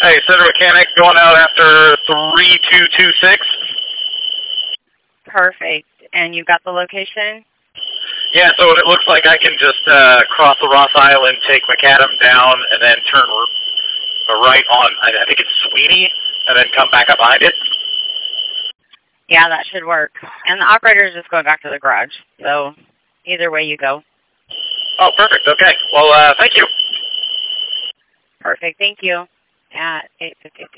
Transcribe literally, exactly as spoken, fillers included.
Hey, Center Mechanic going out after three two two six. Perfect. And you got the location? Yeah, so it looks like I can just uh, cross the Ross Island, take McAdam down, and then turn r- right on, I think it's Sweeney, and then come back up behind it. Yeah, that should work. And the operator is just going back to the garage. So either way you go. Oh, perfect. Okay. Well, uh, thank you. Perfect. Thank you. At eight fifty-two.